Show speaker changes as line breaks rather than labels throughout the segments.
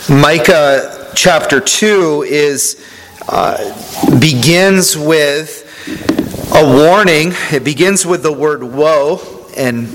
Micah chapter 2 begins with a warning. It begins with the word woe. And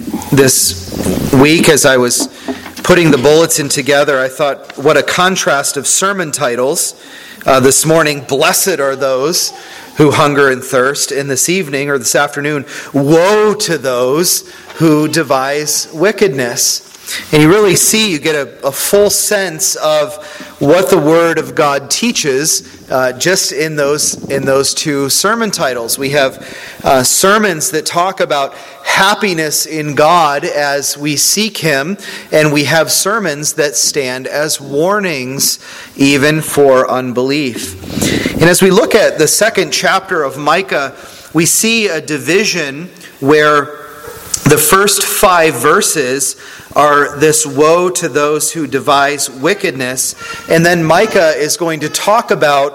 this week, as I was putting the bulletin together, I thought, what a contrast of sermon titles. This morning, blessed are those who hunger and thirst. And this evening, or this afternoon, woe to those who devise wickedness. And you really see, you get a full sense of what the Word of God teaches just in those two sermon titles. We have sermons that talk about happiness in God as we seek Him, and we have sermons that stand as warnings even for unbelief. And as we look at the second chapter of Micah, we see a division where the first 5 verses are this woe to those who devise wickedness. And then Micah is going to talk about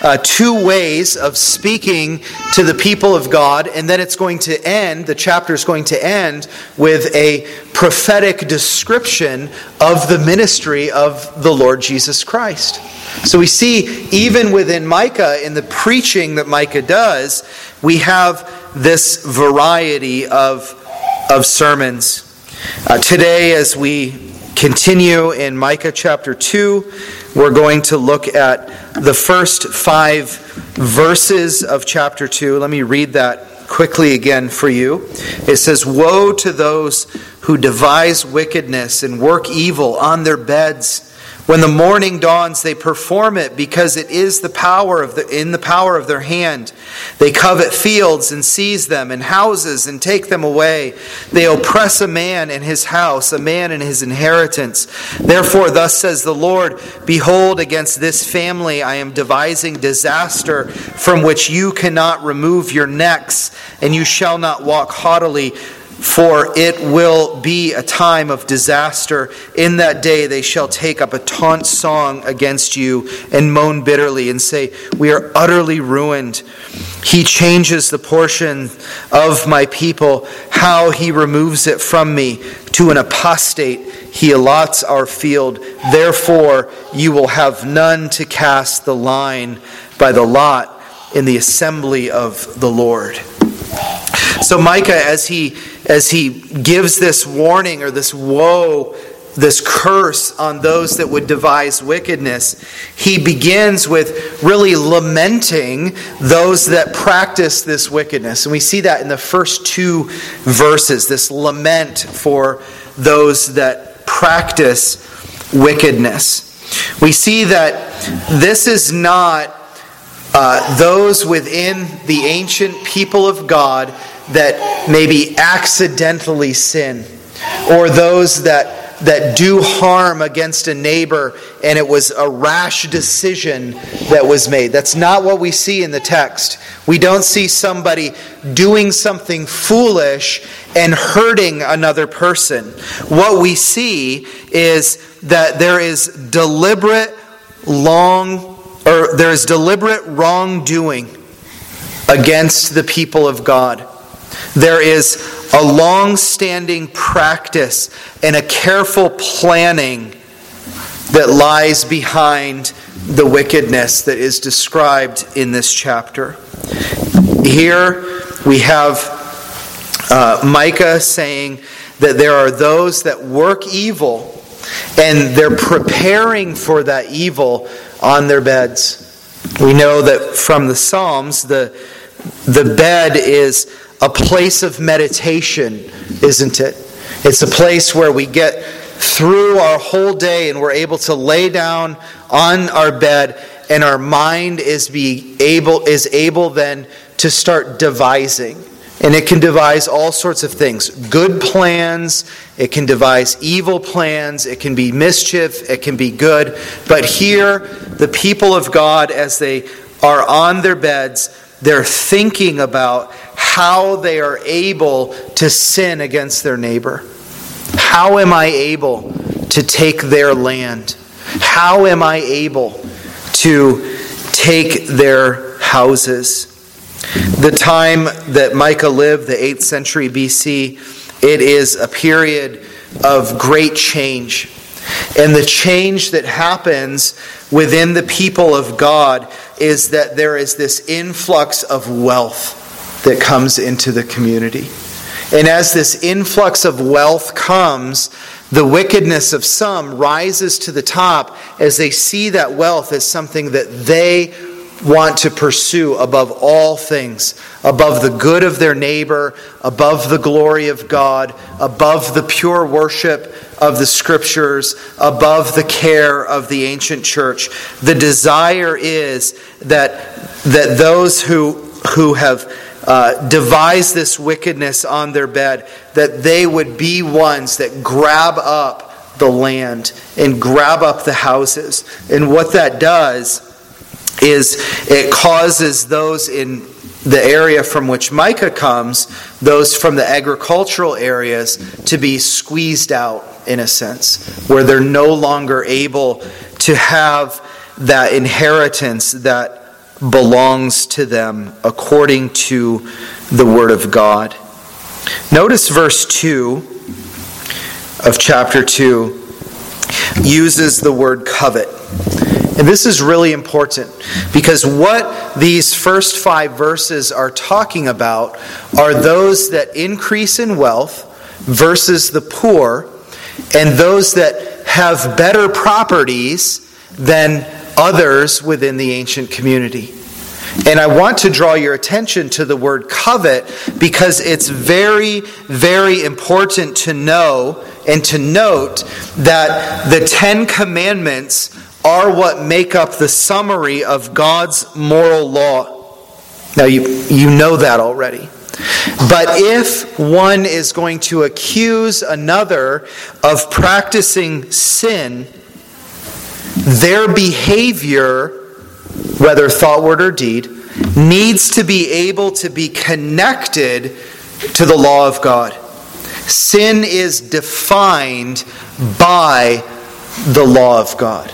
2 ways of speaking to the people of God. And then the chapter is going to end with a prophetic description of the ministry of the Lord Jesus Christ. So we see, even within Micah, in the preaching that Micah does, we have this variety of sermons. Today, as we continue in Micah chapter 2, we're going to look at the first 5 verses of chapter 2. Let me read that quickly again for you. It says, "Woe to those who devise wickedness and work evil on their beds. When the morning dawns, they perform it because it is in the power of their hand. They covet fields and seize them, and houses and take them away. They oppress a man in his house, a man in his inheritance. Therefore, thus says the Lord, behold, against this family I am devising disaster from which you cannot remove your necks, and you shall not walk haughtily. For it will be a time of disaster. In that day they shall take up a taunt song against you and moan bitterly and say, we are utterly ruined. He changes the portion of my people, how he removes it from me. To an apostate he allots our field. Therefore you will have none to cast the line by the lot in the assembly of the Lord." So Micah, as he gives this warning or this woe, this curse on those that would devise wickedness, he begins with really lamenting those that practice this wickedness. And we see that in the first 2 verses, this lament for those that practice wickedness. We see that this is not those within the ancient people of God that maybe accidentally sin, or those that do harm against a neighbor and it was a rash decision that was made. That's not what we see in the text. We don't see somebody doing something foolish and hurting another person. What we see is that there is deliberate wrongdoing against the people of God. There is a long-standing practice and a careful planning that lies behind the wickedness that is described in this chapter. Here we have Micah saying that there are those that work evil, and they're preparing for that evil on their beds. We know that from the Psalms, the bed is a place of meditation, isn't it? It's a place where we get through our whole day and we're able to lay down on our bed, and our mind is able then to start devising. And it can devise all sorts of things. Good plans, it can devise evil plans, it can be mischief, it can be good. But here, the people of God, as they are on their beds, they're thinking about how they are able to sin against their neighbor. How am I able to take their land? How am I able to take their houses? The time that Micah lived, the 8th century BC, it is a period of great change. And the change that happens within the people of God is that there is this influx of wealth that comes into the community. And as this influx of wealth comes, the wickedness of some rises to the top as they see that wealth as something that they want to pursue above all things, above the good of their neighbor, above the glory of God, above the pure worship of the Scriptures, above the care of the ancient church. The desire is that those who have devise this wickedness on their bed, that they would be ones that grab up the land and grab up the houses. And what that does is it causes those in the area from which Micah comes, those from the agricultural areas, to be squeezed out in a sense, where they're no longer able to have that inheritance that belongs to them according to the Word of God. Notice verse 2 of chapter 2 uses the word covet. And this is really important because what these first 5 verses are talking about are those that increase in wealth versus the poor, and those that have better properties than others within the ancient community. And I want to draw your attention to the word covet because it's very, very important to know and to note that the 10 Commandments are what make up the summary of God's moral law. Now you know that already. But if one is going to accuse another of practicing sin, their behavior, whether thought, word, or deed, needs to be able to be connected to the law of God. Sin is defined by the law of God.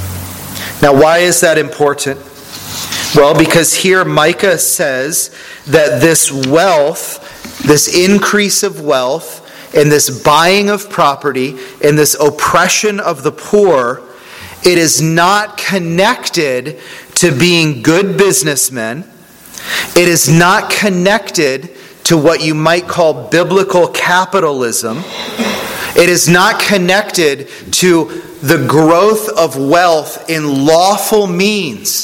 Now, why is that important? Well, because here Micah says that this wealth, this increase of wealth, and this buying of property, and this oppression of the poor, it is not connected to being good businessmen. It is not connected to what you might call biblical capitalism. It is not connected to the growth of wealth in lawful means.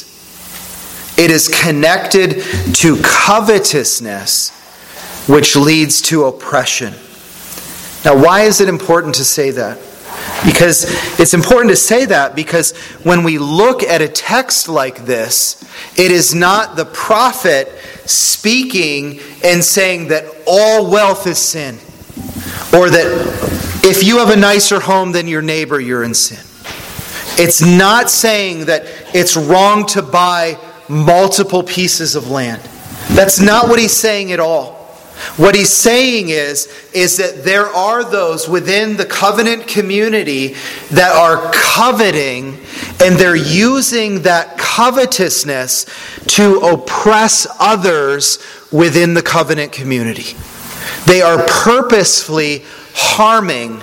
It is connected to covetousness, which leads to oppression. Now, why is it important to say that? Because it's important to say that because when we look at a text like this, it is not the prophet speaking and saying that all wealth is sin, or that if you have a nicer home than your neighbor, you're in sin. It's not saying that it's wrong to buy multiple pieces of land. That's not what he's saying at all. What he's saying is that there are those within the covenant community that are coveting, and they're using that covetousness to oppress others within the covenant community. They are purposefully harming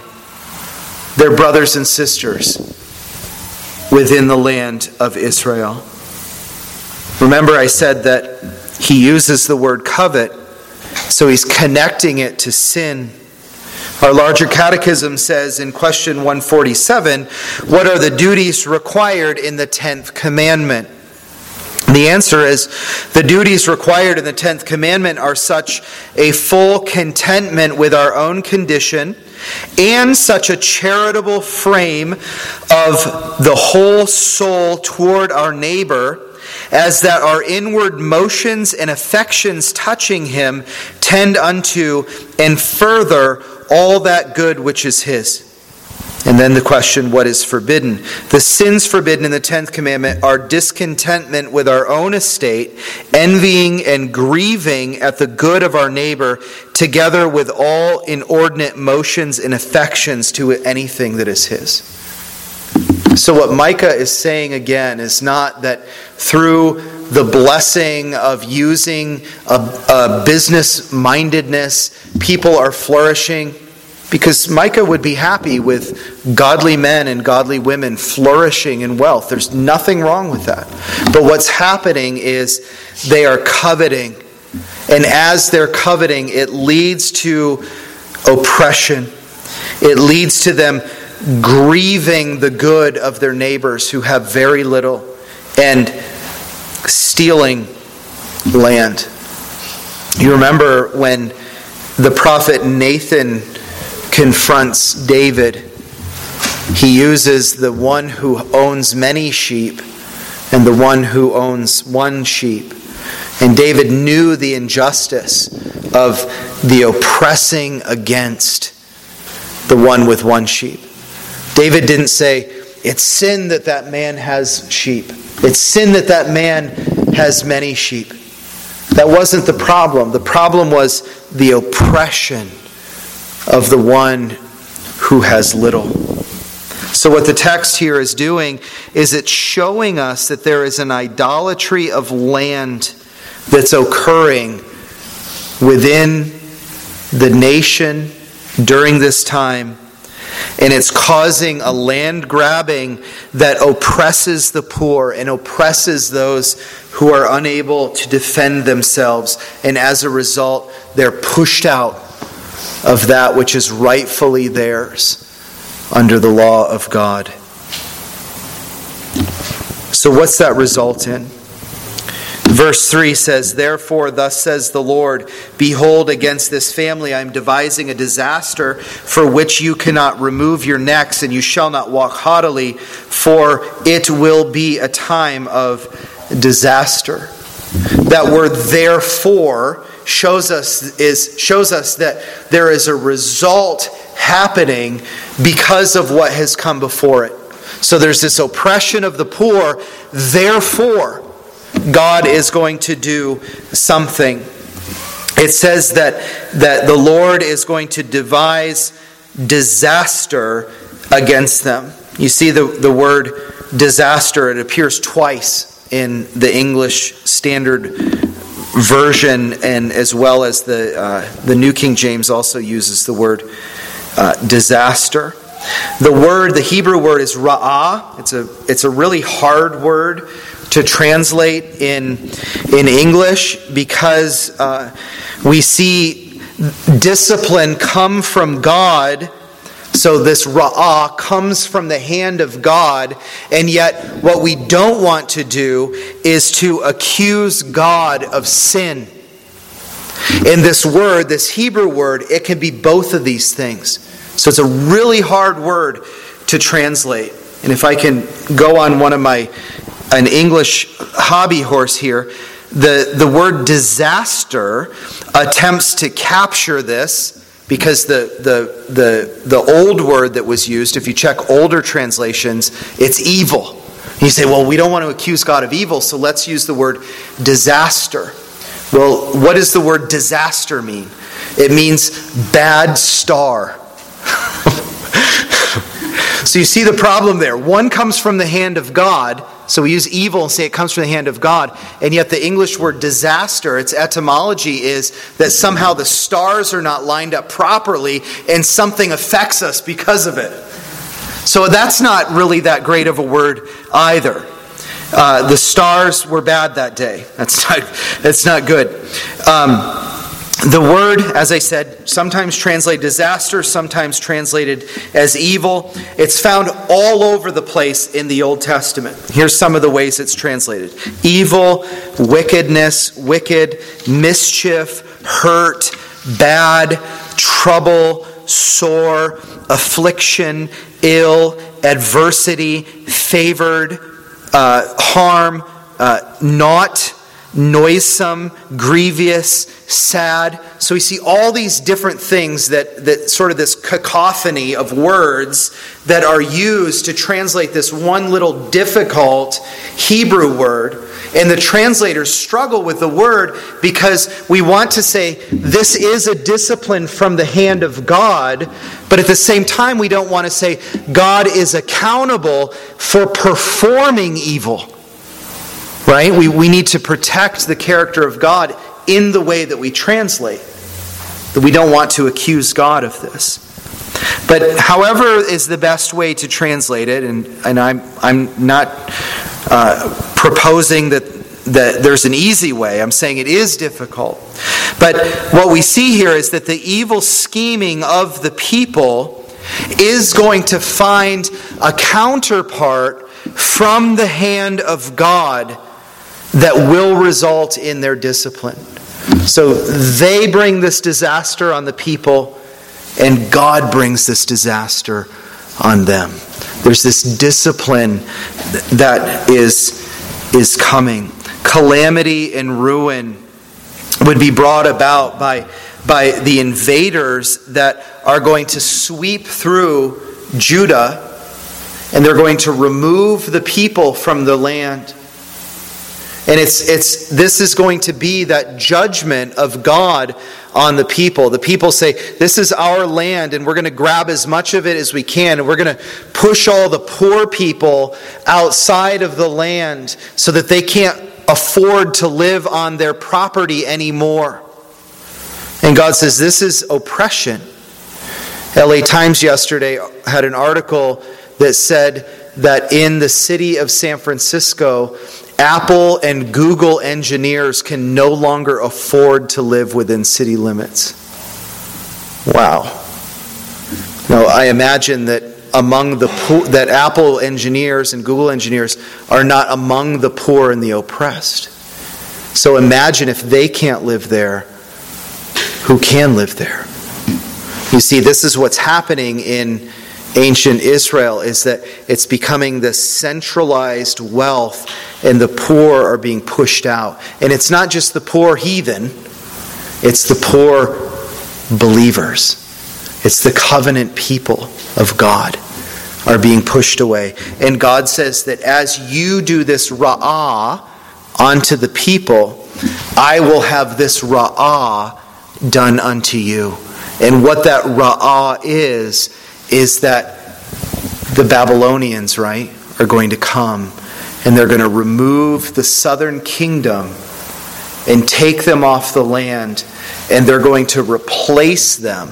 their brothers and sisters within the land of Israel. Remember, I said that he uses the word covet, so he's connecting it to sin. Our larger catechism says in question 147, what are the duties required in the 10th commandment? The answer is, the duties required in the 10th commandment are such a full contentment with our own condition and such a charitable frame of the whole soul toward our neighbor, as that our inward motions and affections touching him tend unto and further all that good which is his. And then the question, what is forbidden? The sins forbidden in the 10th commandment are discontentment with our own estate, envying and grieving at the good of our neighbor, together with all inordinate motions and affections to anything that is his. So what Micah is saying again is not that through the blessing of using a business mindedness, people are flourishing, Because Micah would be happy with godly men and godly women flourishing in wealth. There's nothing wrong with that. But what's happening is they are coveting. And as they're coveting, it leads to oppression. It leads to them grieving the good of their neighbors who have very little and stealing land. You remember when the prophet Nathan confronts David, he uses the one who owns many sheep and the one who owns one sheep. And David knew the injustice of the oppressing against the one with one sheep. David didn't say, it's sin that that man has sheep. It's sin that that man has many sheep. That wasn't the problem. The problem was the oppression of the one who has little. So what the text here is doing is it's showing us that there is an idolatry of land that's occurring within the nation during this time. And it's causing a land grabbing that oppresses the poor and oppresses those who are unable to defend themselves. And as a result, they're pushed out of that which is rightfully theirs under the law of God. So what's that result in? Verse 3 says, "Therefore, thus says the Lord, behold, against this family I am devising a disaster for which you cannot remove your necks, and you shall not walk haughtily, for it will be a time of disaster." That word "therefore" shows us that there is a result happening because of what has come before it. So there's this oppression of the poor, therefore God is going to do something. It says that the Lord is going to devise disaster against them. You see the word disaster, it appears twice in the English Standard Version, and as well as the New King James also uses the word disaster. The Hebrew word is ra'ah. It's a really hard word to translate in English because we see discipline come from God. So this ra'ah comes from the hand of God, and yet what we don't want to do is to accuse God of sin. And this word, this Hebrew word, it can be both of these things. So it's a really hard word to translate. And if I can go on an English hobby horse here, the word disaster attempts to capture this, because the old word that was used, if you check older translations, it's evil. And you say, well, we don't want to accuse God of evil, so let's use the word disaster. Well, what does the word disaster mean? It means bad star. So you see the problem there. One comes from the hand of God, so we use evil and say it comes from the hand of God, and yet the English word disaster, its etymology is that somehow the stars are not lined up properly and something affects us because of it. So that's not really that great of a word either. The stars were bad that day. That's not good. The word, as I said, sometimes translated disaster, sometimes translated as evil. It's found all over the place in the Old Testament. Here's some of the ways it's translated. Evil, wickedness, wicked, mischief, hurt, bad, trouble, sore, affliction, ill, adversity, favored, harm, not, noisome, grievous, sad. So we see all these different things that sort of this cacophony of words that are used to translate this one little difficult Hebrew word. And the translators struggle with the word because we want to say this is a discipline from the hand of God, but at the same time we don't want to say God is accountable for performing evil. Right? We need to protect the character of God in the way that we translate. That we don't want to accuse God of this. But however is the best way to translate it, and I'm not proposing that there's an easy way. I'm saying it is difficult. But what we see here is that the evil scheming of the people is going to find a counterpart from the hand of God that will result in their discipline. So they bring this disaster on the people, and God brings this disaster on them. There's this discipline that is coming. Calamity and ruin would be brought about by the invaders that are going to sweep through Judah, and they're going to remove the people from the land. And this is going to be that judgment of God on the people. The people say, this is our land, and we're going to grab as much of it as we can, and we're going to push all the poor people outside of the land so that they can't afford to live on their property anymore. And God says, this is oppression. LA Times yesterday had an article that said that in the city of San Francisco, Apple and Google engineers can no longer afford to live within city limits. Wow. Now, I imagine that that Apple engineers and Google engineers are not among the poor and the oppressed. So imagine if they can't live there, who can live there? You see, this is what's happening in ancient Israel, is that it's becoming this centralized wealth, and the poor are being pushed out. And it's not just the poor heathen, it's the poor believers. It's the covenant people of God are being pushed away. And God says that as you do this ra'ah onto the people, I will have this ra'ah done unto you. And what that ra'ah is that the Babylonians, right, are going to come, and they're going to remove the southern kingdom and take them off the land, and they're going to replace them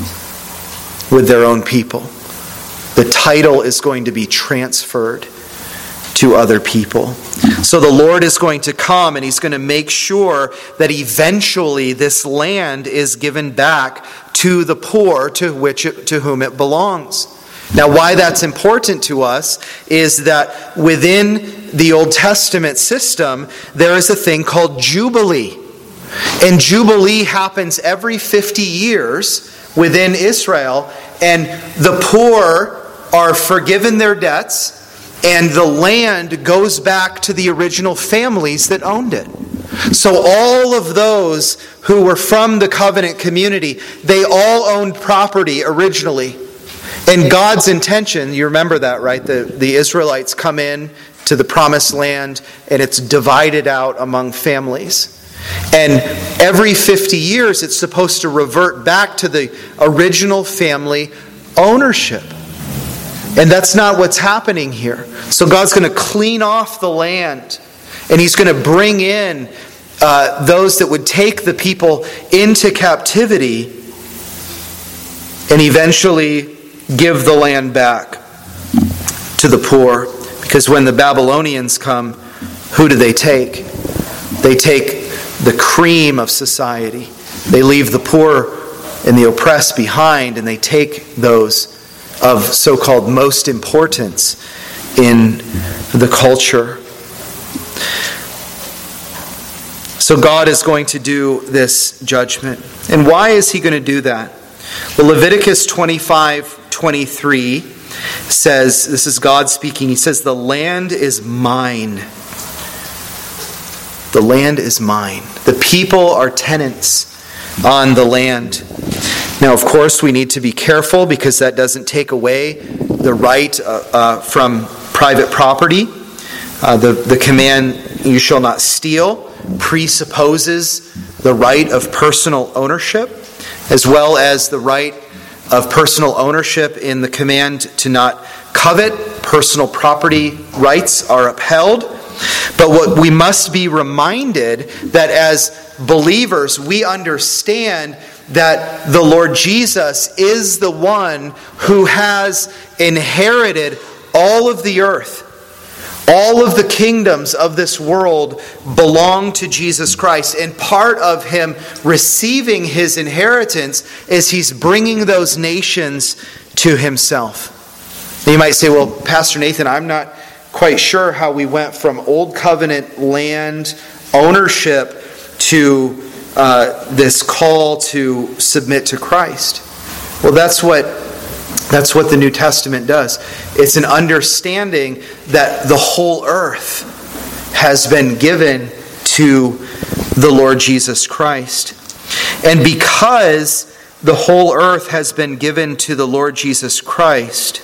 with their own people. The title is going to be transferred to other people. So the Lord is going to come, and He's going to make sure that eventually this land is given back to the poor to whom it belongs. Now, why that's important to us is that within the Old Testament system, there is a thing called Jubilee. And Jubilee happens every 50 years within Israel, and the poor are forgiven their debts, and the land goes back to the original families that owned it. So all of those who were from the covenant community, they all owned property originally. And God's intention, you remember that, right? The Israelites come in to the promised land, and it's divided out among families. And every 50 years, it's supposed to revert back to the original family ownership. And that's not what's happening here. So God's going to clean off the land, and He's going to bring in those that would take the people into captivity and eventually give the land back to the poor. Because when the Babylonians come, who do they take? They take the cream of society. They leave the poor and the oppressed behind, and they take those of so-called most importance in the culture. So God is going to do this judgment. And why is He going to do that? Well, Leviticus 25:23 says, this is God speaking, He says, the land is mine. The land is mine. The people are tenants on the land. Now, of course, we need to be careful, because that doesn't take away the right from private property. The command, you shall not steal, presupposes the right of personal ownership, as well as the right of personal ownership in the command to not covet. Personal property rights are upheld. But what we must be reminded that as believers, we understand that the Lord Jesus is the one who has inherited all of the earth. All of the kingdoms of this world belong to Jesus Christ. And part of him receiving his inheritance is he's bringing those nations to himself. And you might say, well, Pastor Nathan, I'm not quite sure how we went from Old Covenant land ownership to this call to submit to Christ. Well, that's what the New Testament does. It's an understanding that the whole earth has been given to the Lord Jesus Christ. And because the whole earth has been given to the Lord Jesus Christ,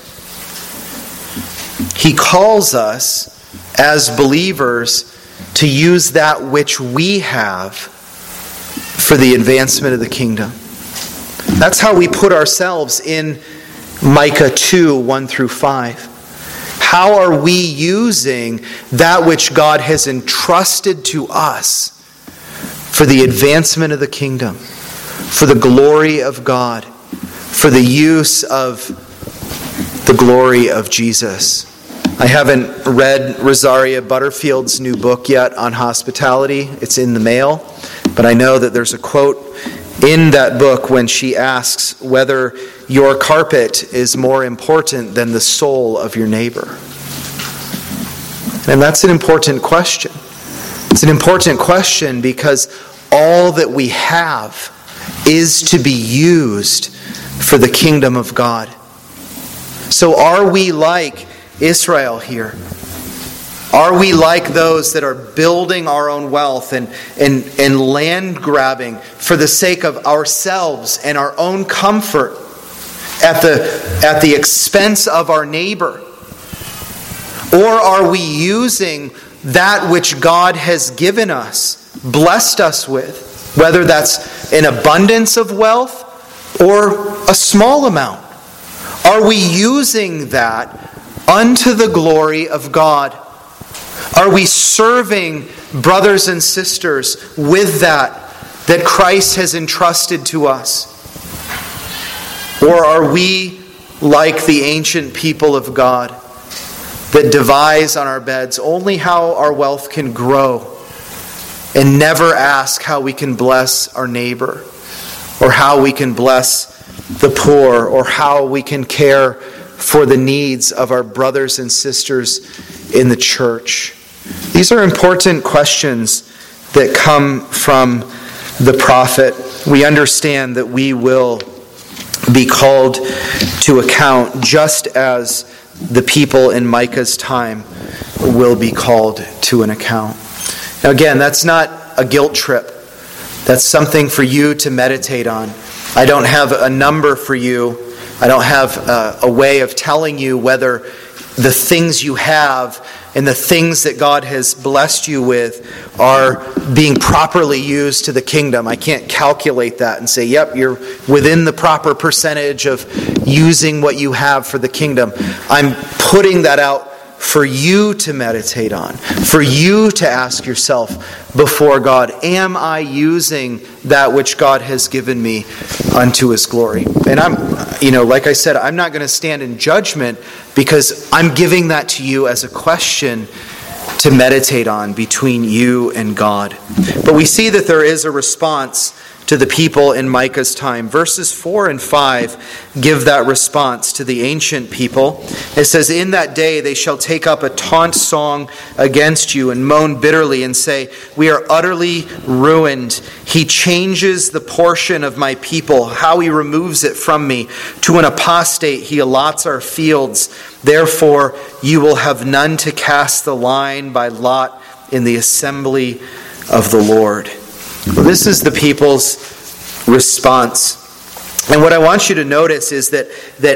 he calls us as believers to use that which we have for the advancement of the kingdom. That's how we put ourselves in Micah 2, 1 through 5. How are we using that which God has entrusted to us for the advancement of the kingdom, for the glory of God, for the use of the glory of Jesus? I haven't read Rosaria Butterfield's new book yet on hospitality. It's in the mail. But I know that there's a quote in that book when she asks whether your carpet is more important than the soul of your neighbor. And that's an important question. It's an important question because all that we have is to be used for the kingdom of God. So are we like Israel here? Are we like those that are building our own wealth and land grabbing for the sake of ourselves and our own comfort at the expense of our neighbor? Or are we using that which God has given us, blessed us with, whether that's an abundance of wealth or a small amount? Are we using that unto the glory of God? Are we serving brothers and sisters with that Christ has entrusted to us? Or are we like the ancient people of God that devise on our beds only how our wealth can grow and never ask how we can bless our neighbor or how we can bless the poor or how we can care for the needs of our brothers and sisters in the church? These are important questions that come from the prophet. We understand that we will be called to account just as the people in Micah's time will be called to an account. Now again, that's not a guilt trip. That's something for you to meditate on. I don't have a number for you. I don't have a way of telling you whether the things you have and the things that God has blessed you with are being properly used to the kingdom. I can't calculate that and say, yep, you're within the proper percentage of using what you have for the kingdom. I'm putting that out for you to meditate on, for you to ask yourself before God, am I using that which God has given me unto His glory? And like I said, I'm not going to stand in judgment because I'm giving that to you as a question to meditate on between you and God. But we see that there is a response to the people in Micah's time. Verses 4 and 5 give that response to the ancient people. It says, "In that day they shall take up a taunt song against you and moan bitterly and say, 'We are utterly ruined. He changes the portion of my people, how He removes it from me. To an apostate He allots our fields. Therefore you will have none to cast the line by lot in the assembly of the Lord.'" Well, this is the people's response. And what I want you to notice is that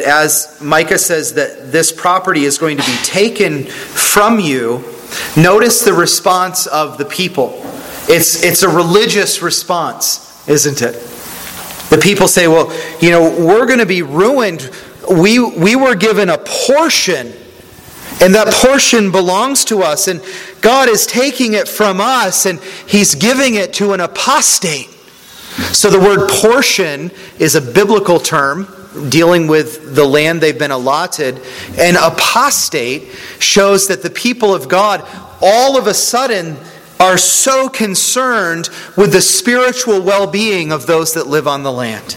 as Micah says that this property is going to be taken from you, notice the response of the people. It's a religious response, isn't it? The people say, well, we're going to be ruined. We were given a portion, and that portion belongs to us, and God is taking it from us, and He's giving it to an apostate. So the word portion is a biblical term dealing with the land they've been allotted. And apostate shows that the people of God all of a sudden are so concerned with the spiritual well-being of those that live on the land.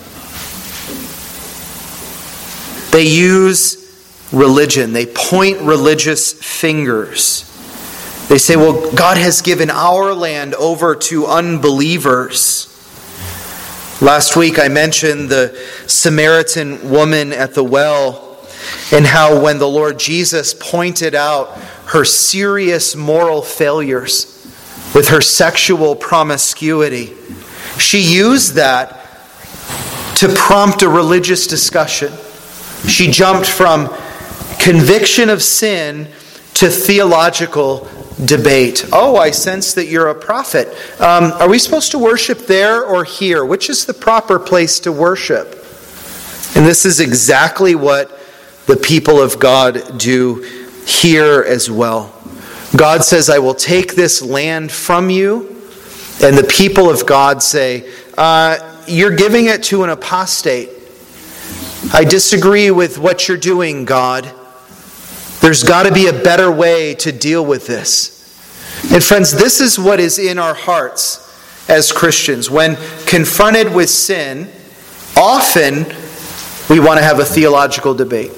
They use religion. They point religious fingers. They say, well, God has given our land over to unbelievers. Last week I mentioned the Samaritan woman at the well and how when the Lord Jesus pointed out her serious moral failures with her sexual promiscuity, she used that to prompt a religious discussion. She jumped from conviction of sin to theological debate. Oh, I sense that you're a prophet. Are we supposed to worship there or here? Which is the proper place to worship? And this is exactly what the people of God do here as well. God says, I will take this land from you. And the people of God say, you're giving it to an apostate. I disagree with what you're doing, God. There's got to be a better way to deal with this. And friends, this is what is in our hearts as Christians. When confronted with sin, often we want to have a theological debate.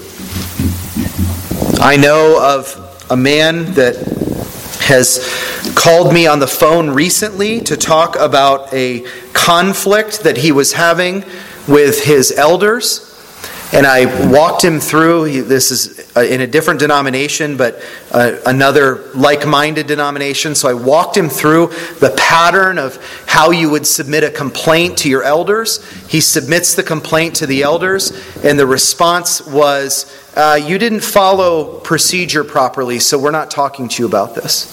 I know of a man that has called me on the phone recently to talk about a conflict that he was having with his elders. And I walked him through, this is in a different denomination, but another like-minded denomination. So I walked him through the pattern of how you would submit a complaint to your elders. He submits the complaint to the elders, and the response was, you didn't follow procedure properly, so we're not talking to you about this.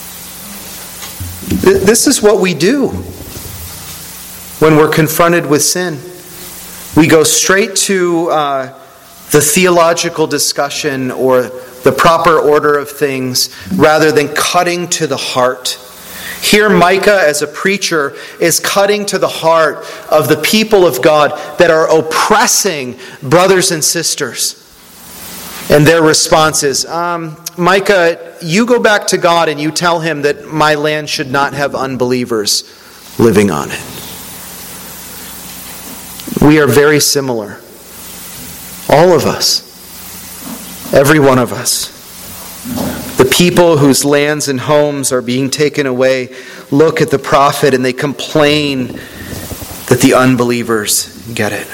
This is what we do when we're confronted with sin. We go straight to the theological discussion or the proper order of things rather than cutting to the heart. Here Micah, as a preacher, is cutting to the heart of the people of God that are oppressing brothers and sisters. And their response is, Micah, you go back to God and you tell him that my land should not have unbelievers living on it. We are very similar. All of us. Every one of us. The people whose lands and homes are being taken away look at the prophet and they complain that the unbelievers get it.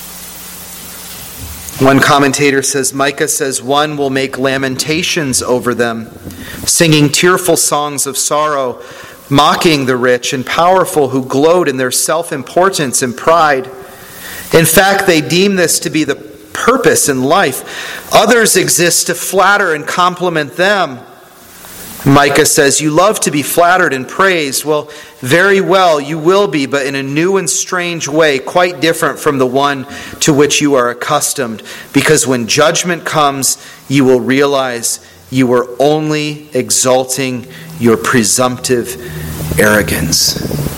One commentator says, Micah says, one will make lamentations over them, singing tearful songs of sorrow, mocking the rich and powerful who gloat in their self-importance and pride. In fact, they deem this to be the purpose in life. Others exist to flatter and compliment them. Micah says, you love to be flattered and praised. Well, very well, you will be, but in a new and strange way, quite different from the one to which you are accustomed. Because when judgment comes, you will realize you were only exalting your presumptive arrogance.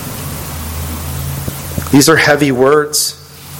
These are heavy words.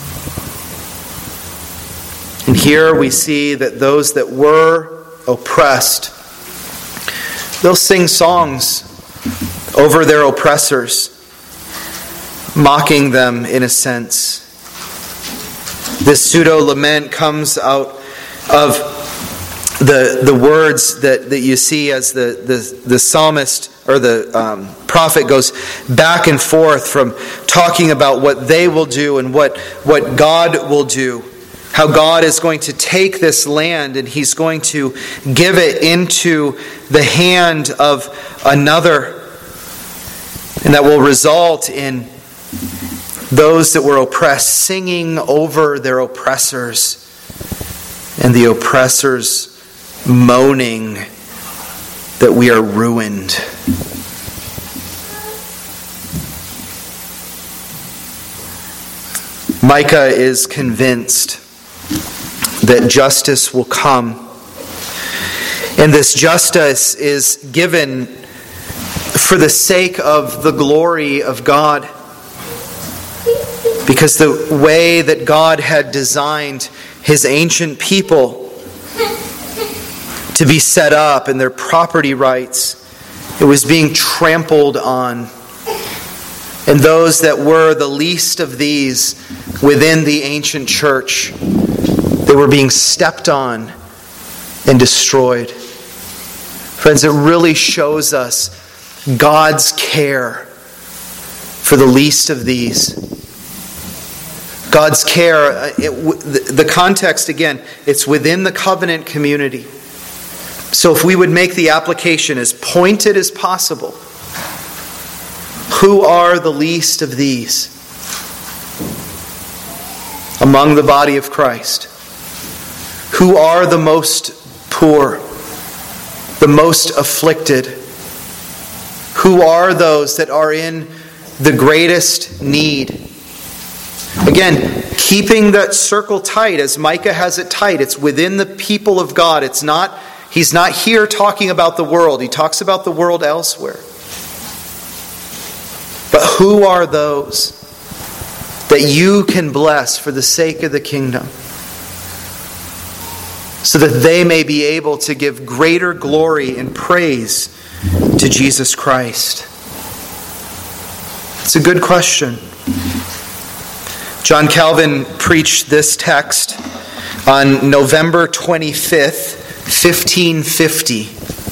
And here we see that those that were oppressed, they'll sing songs over their oppressors, mocking them in a sense. This pseudo-lament comes out of the words that you see as the psalmist or the prophet goes back and forth from talking about what they will do and what God will do. How God is going to take this land and He's going to give it into the hand of another. And that will result in those that were oppressed singing over their oppressors. And the oppressors moaning that we are ruined. Micah is convinced that justice will come. And this justice is given for the sake of the glory of God. Because the way that God had designed his ancient people to be set up and their property rights, it was being trampled on. And those that were the least of these within the ancient church, they were being stepped on and destroyed. Friends, it really shows us God's care for the least of these. God's care, the context again, it's within the covenant community. So if we would make the application as pointed as possible, who are the least of these among the body of Christ? Who are the most poor, the most afflicted? Who are those that are in the greatest need? Again, keeping that circle tight as Micah has it tight. It's within the people of God. He's not here talking about the world. He talks about the world elsewhere. But who are those that you can bless for the sake of the kingdom, so that they may be able to give greater glory and praise to Jesus Christ? It's a good question. John Calvin preached this text on November 25th, 1550.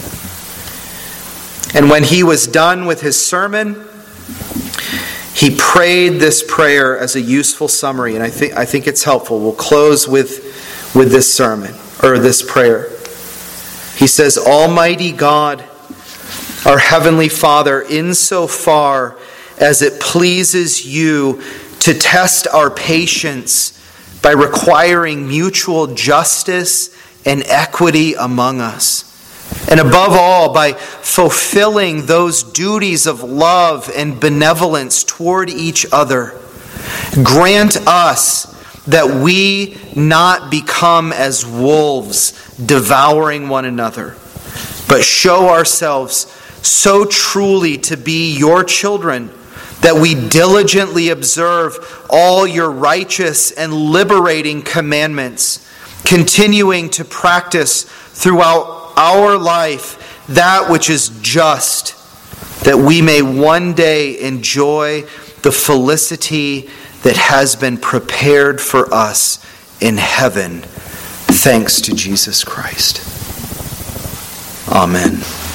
And when he was done with his sermon, he prayed this prayer as a useful summary, and I think it's helpful. We'll close with this sermon, or this prayer. He says, Almighty God, our Heavenly Father, insofar as it pleases you to test our patience by requiring mutual justice and equity among us, and above all, by fulfilling those duties of love and benevolence toward each other, grant us that we not become as wolves devouring one another, but show ourselves so truly to be your children that we diligently observe all your righteous and liberating commandments, continuing to practice throughout our life that which is just, that we may one day enjoy the felicity that has been prepared for us in heaven, thanks to Jesus Christ. Amen.